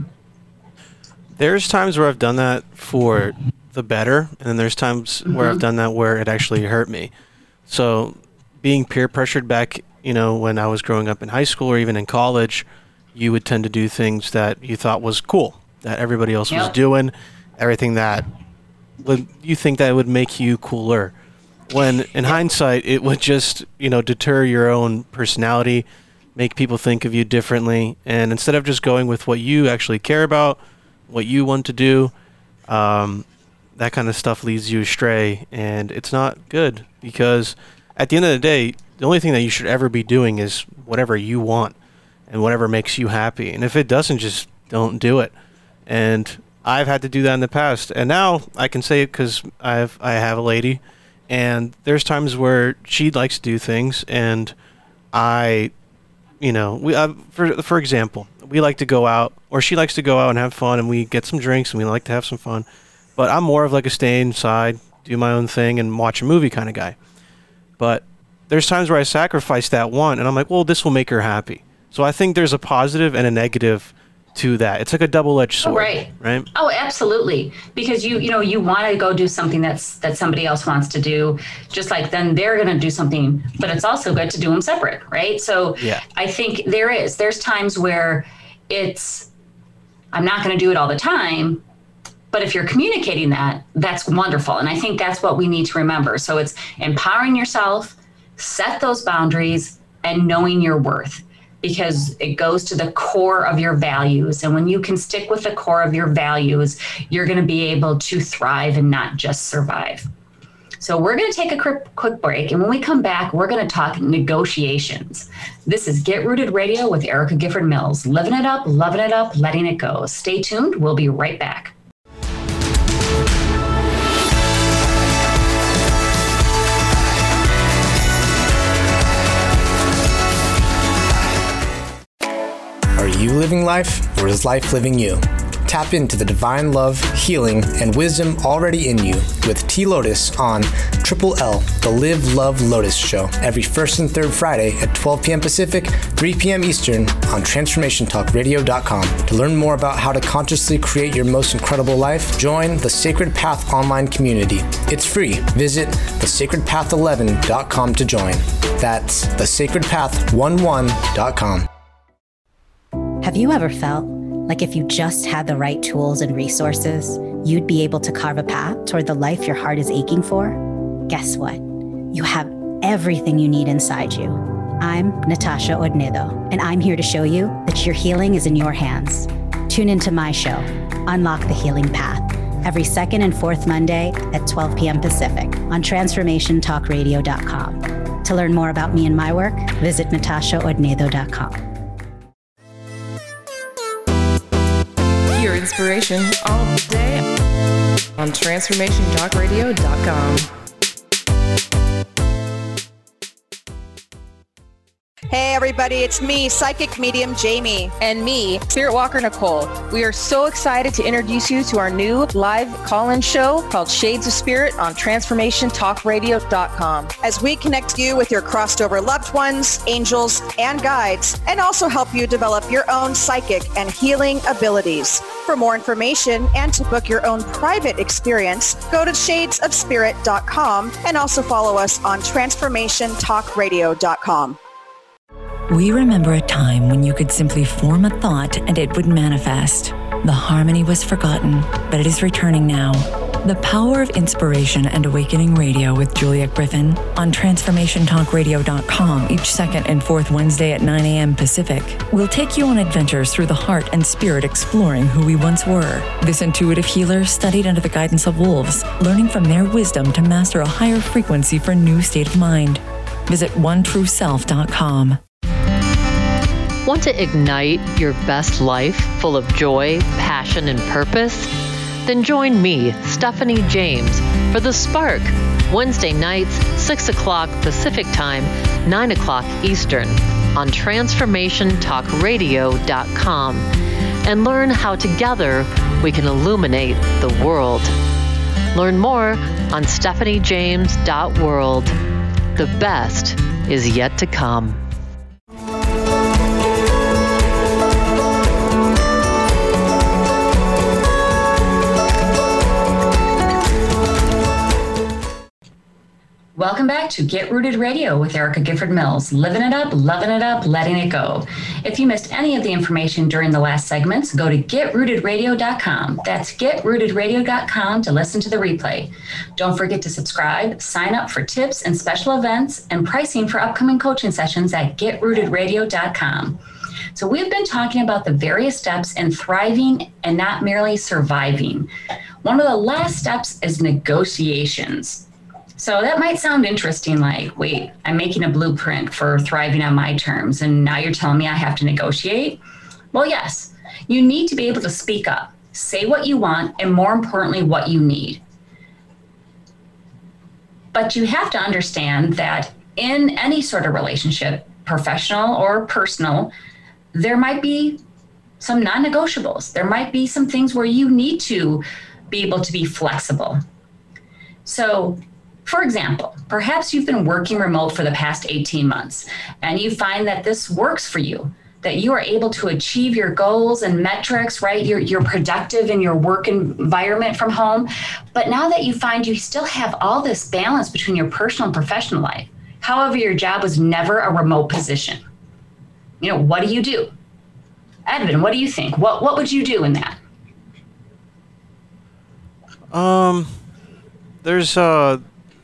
There's times where I've done that for the better, and then there's times mm-hmm. where I've done that where it actually hurt me. So being peer pressured back, you know, when I was growing up in high school or even in college, you would tend to do things that you thought was cool, that everybody else yep. was doing, everything that would you think that would make you cooler. When in hindsight, it would just, you know, deter your own personality, make people think of you differently. And instead of just going with what you actually care about, what you want to do, um, that kind of stuff leads you astray. And it's not good, because at the end of the day, the only thing that you should ever be doing is whatever you want and whatever makes you happy. And if it doesn't, just don't do it. And I've had to do that in the past. And now I can say it because I've I have a lady, and there's times where she likes to do things, and I, you know, we uh, for for example, we like to go out, or she likes to go out and have fun, and we get some drinks, and we like to have some fun. But I'm more of like a stay inside, do my own thing, and watch a movie kind of guy. But there's times where I sacrifice that one, and I'm like, well, this will make her happy. So I think there's a positive and a negative to that. It's like a double-edged sword, oh, right? Right? Oh, absolutely. Because you, you know, you want to go do something that's that somebody else wants to do, just like then they're going to do something, but it's also good to do them separate, right? So yeah. I think there is. There's times where it's, I'm not going to do it all the time, but if you're communicating that, that's wonderful. And I think that's what we need to remember. So it's empowering yourself, set those boundaries, and knowing your worth, because it goes to the core of your values. And when you can stick with the core of your values, you're going to be able to thrive and not just survive. So we're going to take a quick, quick break. And when we come back, we're going to talk negotiations. This is Get Rooted Radio with Erica Gifford Mills. Living it up, loving it up, letting it go. Stay tuned. We'll be right back. Are you living life, or is life living you? Tap into the divine love, healing, and wisdom already in you with T Lotus on Triple L, the Live Love Lotus Show, every first and third Friday at twelve p.m. Pacific, three p.m. Eastern on transformation talk radio dot com. To learn more about how to consciously create your most incredible life, join the Sacred Path online community. It's free. Visit the sacred path eleven dot com to join. That's the sacred path eleven dot com. Have you ever felt like if you just had the right tools and resources, you'd be able to carve a path toward the life your heart is aching for? Guess what? You have everything you need inside you. I'm Natasha Odnedo, and I'm here to show you that your healing is in your hands. Tune into my show, Unlock the Healing Path, every second and fourth Monday at twelve p.m. Pacific on transformation talk radio dot com. To learn more about me and my work, visit natasha odnedo dot com. Your inspiration all day on transformation talk radio dot com. Hey everybody, it's me, Psychic Medium Jamie. And me, Spirit Walker Nicole. We are so excited to introduce you to our new live call-in show called Shades of Spirit on transformation talk radio dot com. As we connect you with your crossed over loved ones, angels, and guides, and also help you develop your own psychic and healing abilities. For more information and to book your own private experience, go to shades of spirit dot com and also follow us on transformation talk radio dot com. We remember a time when you could simply form a thought and it would manifest. The harmony was forgotten, but it is returning now. The Power of Inspiration and Awakening Radio with Juliet Griffin on transformation talk radio dot com each second and fourth Wednesday at nine a.m. Pacific. We'll take you on adventures through the heart and spirit, exploring who we once were. This intuitive healer studied under the guidance of wolves, learning from their wisdom to master a higher frequency for a new state of mind. Visit one true self dot com. Want to ignite your best life full of joy, passion, and purpose? Then join me, Stephanie James, for The Spark, Wednesday nights, six o'clock Pacific Time, nine o'clock Eastern, on transformation talk radio dot com, and learn how together we can illuminate the world. Learn more on stephanie james dot world. The best is yet to come. Welcome back to Get Rooted Radio with Erica Gifford Mills. Living it up, loving it up, letting it go. If you missed any of the information during the last segments, go to get rooted radio dot com. That's get rooted radio dot com to listen to the replay. Don't forget to subscribe, sign up for tips and special events, and pricing for upcoming coaching sessions at get rooted radio dot com. So we've been talking about the various steps in thriving and not merely surviving. One of the last steps is negotiations. So that might sound interesting, like, wait, I'm making a blueprint for thriving on my terms, and now you're telling me I have to negotiate? Well, yes, you need to be able to speak up, say what you want, and more importantly, what you need. But you have to understand that in any sort of relationship, professional or personal, there might be some non-negotiables. There might be some things where you need to be able to be flexible. So, for example, perhaps you've been working remote for the past eighteen months, and you find that this works for you, that you are able to achieve your goals and metrics, right? You're, you're productive in your work environment from home. But now that you find you still have all this balance between your personal and professional life, however, your job was never a remote position. You know, what do you do? Edvin, what do you think? What, what would you do in that? Um, there's, uh,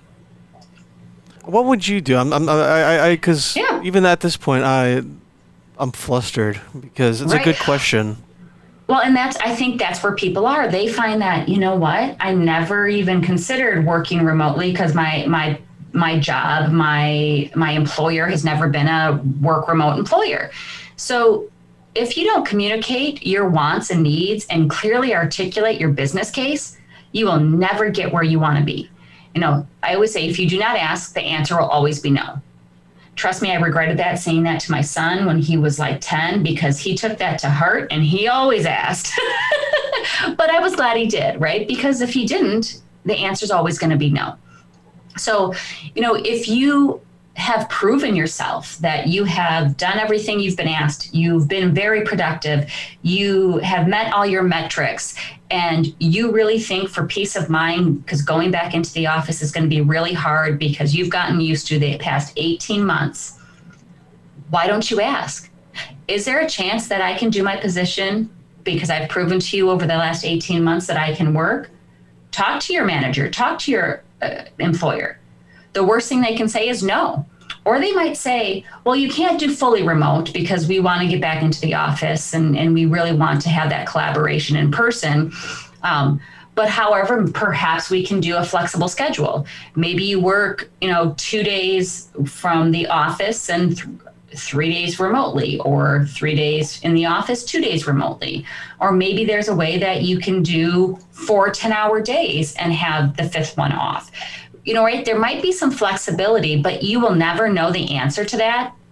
what would you do? I'm, I'm, I, I, because yeah. even at this point, I, I'm flustered because it's right. a good question. Well, and that's, I think that's where people are. They find that, you know what, I never even considered working remotely because my, my, my job, my, my employer has never been a work remote employer. So if you don't communicate your wants and needs and clearly articulate your business case, you will never get where you want to be. You know, I always say, if you do not ask, the answer will always be no. Trust me, I regretted that, saying that to my son when he was like ten, because he took that to heart and he always asked. But I was glad he did, right? Because if he didn't, the answer is always going to be no. So, you know, if you have proven yourself that you have done everything you've been asked, you've been very productive, you have met all your metrics, and you really think for peace of mind, because going back into the office is going to be really hard because you've gotten used to the past eighteen months, why don't you ask? Is there a chance that I can do my position because I've proven to you over the last eighteen months that I can work? Talk to your manager, talk to your uh, employer. The worst thing they can say is no. Or they might say, well, you can't do fully remote because we want to get back into the office and, and we really want to have that collaboration in person. Um, but however, perhaps we can do a flexible schedule. Maybe you work, you know, two days from the office and th- three days remotely, or three days in the office, two days remotely. Or maybe there's a way that you can do four ten-hour days and have the fifth one off. You know, right, there might be some flexibility, but you will never know the answer to that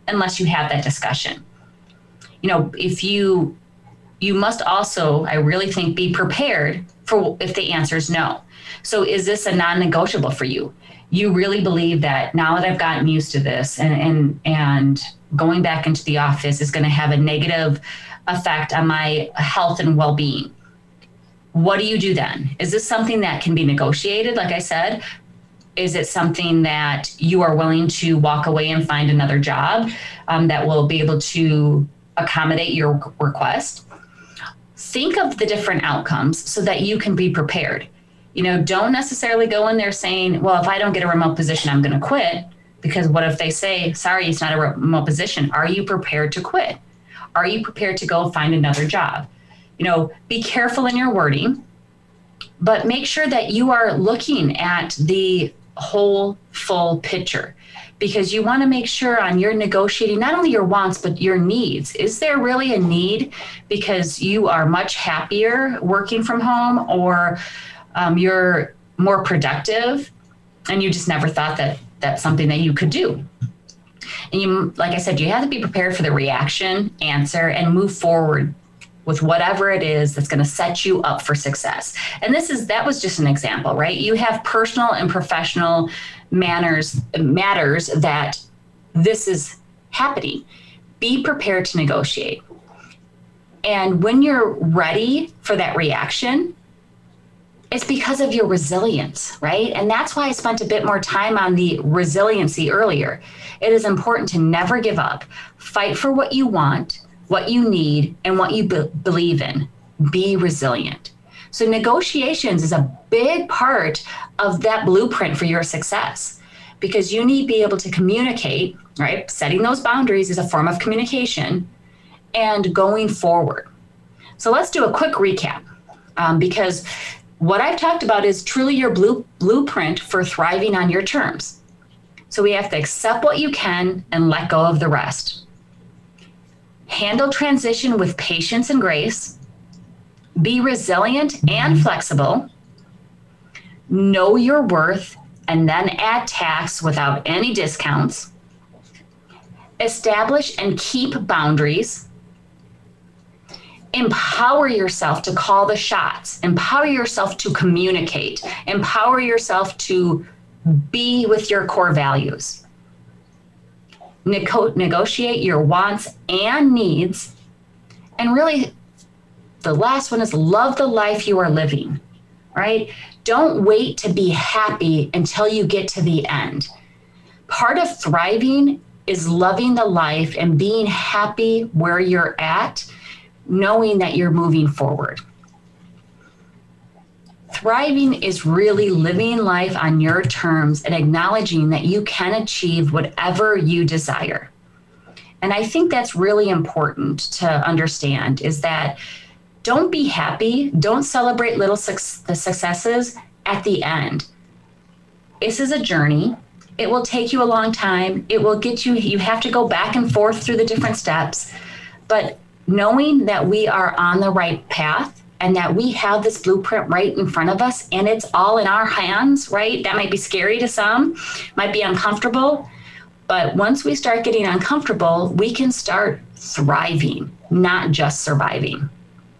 unless you have that discussion. You know, if you, you must also, I really think, be prepared for if the answer is no. So is this a non-negotiable for you? You really believe that now that I've gotten used to this and and, and going back into the office is going to have a negative effect on my health and well-being. What do you do then? Is this something that can be negotiated, like I said? Is it something that you are willing to walk away and find another job um, that will be able to accommodate your request? Think of the different outcomes so that you can be prepared. You know, don't necessarily go in there saying, well, if I don't get a remote position, I'm going to quit. Because what if they say, sorry, it's not a remote position? Are you prepared to quit? Are you prepared to go find another job? You know, be careful in your wording, but make sure that you are looking at the whole full picture, because you want to make sure on your negotiating, not only your wants, but your needs. Is there really a need because you are much happier working from home, or um, you're more productive and you just never thought that that's something that you could do? And you, like I said, you have to be prepared for the reaction, answer, and move forward with whatever it is that's going to set you up for success. And this is, that was just an example, right? You have personal and professional manners, matters that this is happening. Be prepared to negotiate. And when you're ready for that reaction, it's because of your resilience, right? And that's why I spent a bit more time on the resiliency earlier. It is important to never give up. Fight for what you want, what you need, and what you be- believe in. Be resilient. So negotiations is a big part of that blueprint for your success, because you need to be able to communicate, right? Setting those boundaries is a form of communication, and going forward. So let's do a quick recap, um, because what I've talked about is truly your blue, blueprint for thriving on your terms. So we have to accept what you can and let go of the rest. Handle transition with patience and grace. Be resilient and flexible. Know your worth and then add tax without any discounts. Establish and keep boundaries. Empower yourself to call the shots. Empower yourself to communicate. Empower yourself to be with your core values. Nego- negotiate your wants and needs. And really, the last one is love the life you are living, right? Don't wait to be happy until you get to the end. Part of thriving is loving the life and being happy where you're at, knowing that you're moving forward. Thriving is really living life on your terms and acknowledging that you can achieve whatever you desire. And I think that's really important to understand, is that don't be happy, don't celebrate little su- the successes at the end. This is a journey. It will take you a long time. It will get you, you have to go back and forth through the different steps. But knowing that we are on the right path and that we have this blueprint right in front of us and it's all in our hands, right? That might be scary to some, might be uncomfortable, but once we start getting uncomfortable, we can start thriving, not just surviving.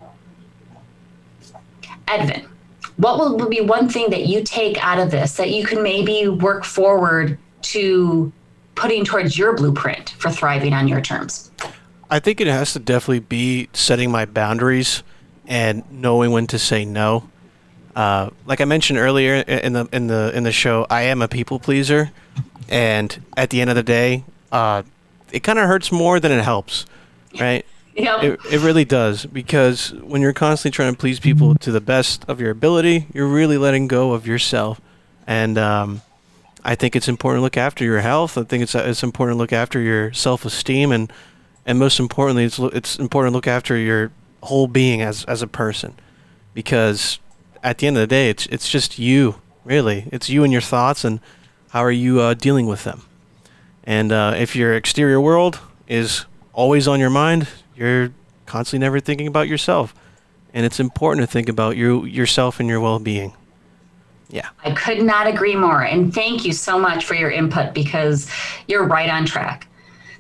Edvin, what will be one thing that you take out of this that you can maybe work forward to putting towards your blueprint for thriving on your terms? I think it has to definitely be setting my boundaries and knowing when to say no. Uh, like I mentioned earlier in the in the in the show, I am a people pleaser, and at the end of the day, uh, it kind of hurts more than it helps, right? Yep. It it really does, because when you're constantly trying to please people to the best of your ability, you're really letting go of yourself, and um, I think it's important to look after your health. I think it's it's important to look after your self-esteem, and and most importantly, it's it's important to look after your whole being as as a person, because at the end of the day, it's it's just you, really. It's you and your thoughts, and how are you uh, dealing with them. And uh, if your exterior world is always on your mind, you're constantly never thinking about yourself. And it's important to think about you, yourself and your well-being. Yeah. I could not agree more. And thank you so much for your input, because you're right on track.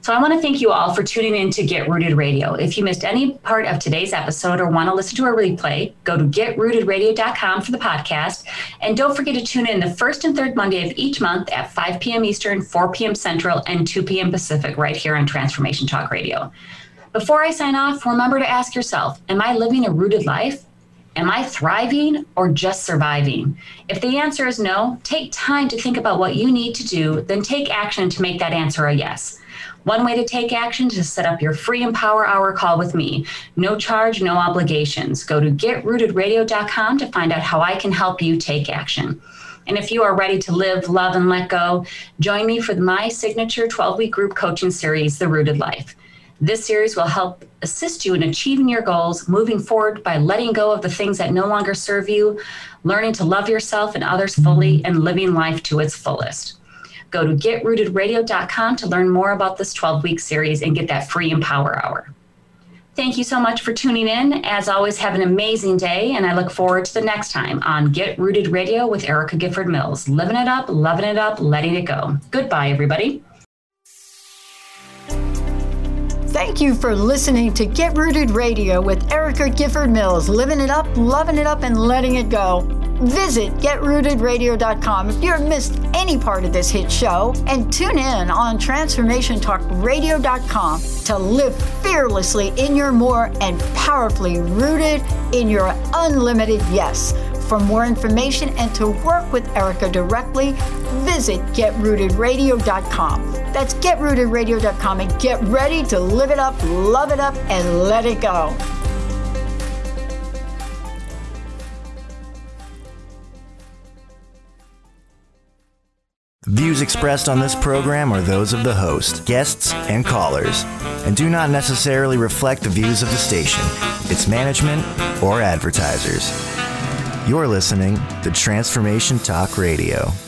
So I want to thank you all for tuning in to Get Rooted Radio. If you missed any part of today's episode or want to listen to a replay, go to get rooted radio dot com for the podcast. And don't forget to tune in the first and third Monday of each month at five p.m. Eastern, four p.m. Central, and two p.m. Pacific right here on Transformation Talk Radio. Before I sign off, remember to ask yourself, am I living a rooted life? Am I thriving or just surviving? If the answer is no, take time to think about what you need to do, then take action to make that answer a yes. One way to take action is to set up your free Empower Hour call with me. No charge, no obligations. Go to get rooted radio dot com to find out how I can help you take action. And if you are ready to live, love, and let go, join me for my signature twelve-week group coaching series, The Rooted Life. This series will help assist you in achieving your goals, moving forward by letting go of the things that no longer serve you, learning to love yourself and others fully, and living life to its fullest. Go to get rooted radio dot com to learn more about this twelve-week series and get that free Empower Hour. Thank you so much for tuning in. As always, have an amazing day, and I look forward to the next time on Get Rooted Radio with Erica Gifford Mills. Living it up, loving it up, letting it go. Goodbye, everybody. Thank you for listening to Get Rooted Radio with Erica Gifford Mills. Living it up, loving it up, and letting it go. Visit get rooted radio dot com if you've missed any part of this hit show, and tune in on transformation talk radio dot com to live fearlessly in your more and powerfully rooted in your unlimited yes. For more information and to work with Erica directly, visit get rooted radio dot com. That's get rooted radio dot com, and get ready to live it up, love it up, and let it go. Views expressed on this program are those of the host, guests, and callers, and do not necessarily reflect the views of the station, its management, or advertisers. You're listening to Transformation Talk Radio.